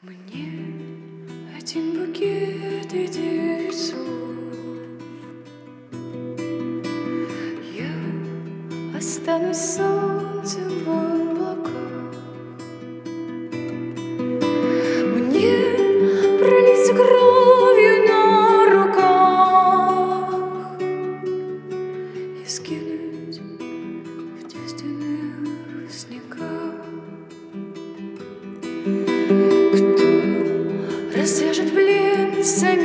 Мне один букет и 9 слов. Я останусь солнцем в облаках. Мне пролиться кровью на руках и скинуть в девственных снегах. Кто развяжет плен с